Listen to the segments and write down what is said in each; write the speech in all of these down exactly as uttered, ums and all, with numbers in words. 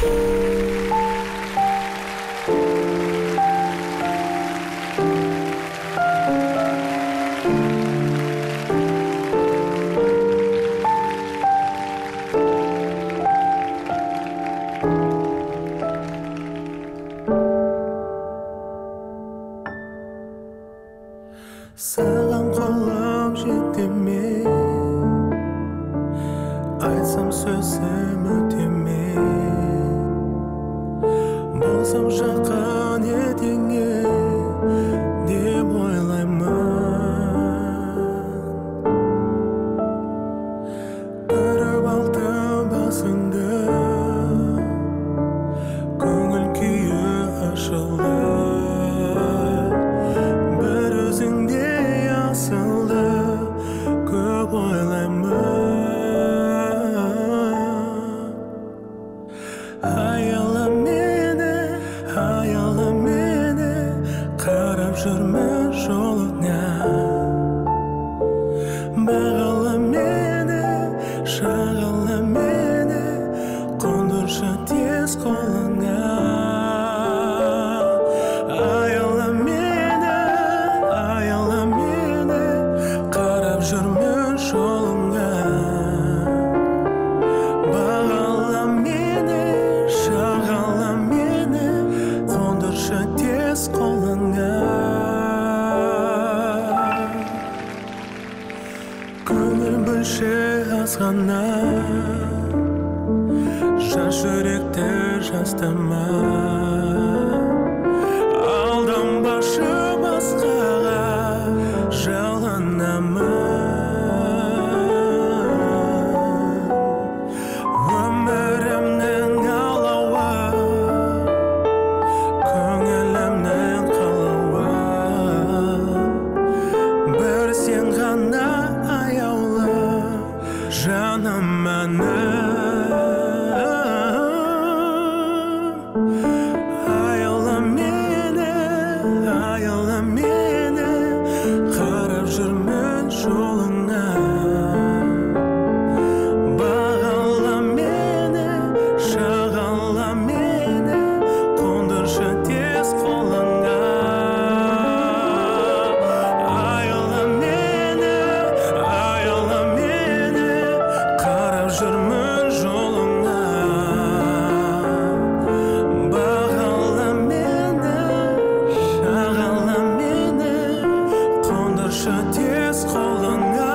Саған қолым жете ме, айтсам сөзім өте ме, болсам жақын етеңе деп ойлаймын. Көріп алдым басыңды, көңіл күйі ашылды. Аяла мені, аяла мені, қарап жүрмін жолыңа. Бағала мені, шағала мені, қондыршы тез қолыңа. Аяла мені, аяла мені, қарап жүрмін жолыңа. Бағала мені, шағала мені, қондыршы тез қолыңа. Көңіл бөлші аз ғана, жас жүректі жастама. Алданбашы басқаға, жалынамын. Жаным мәнім, аяла мені, аяла мені, қарап жүрмін жолыңа. Бағала мені, шағала мені, қондыршы тез қолыңа. Аяла мені, аяла мені, жүрмін жолыңа. Бағала мені, шағала мені, қондыршы тез қолыңа.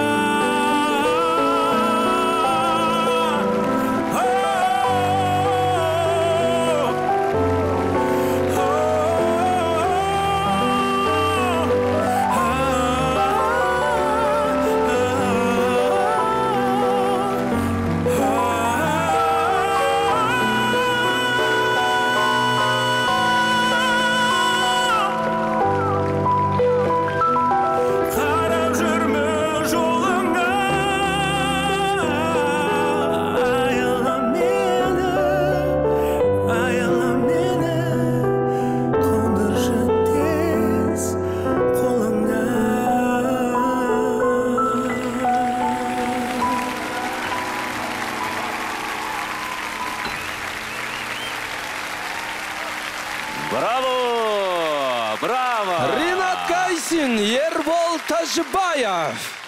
Браво! Браво! Ринат Гайсин, Ербол Тажибаев.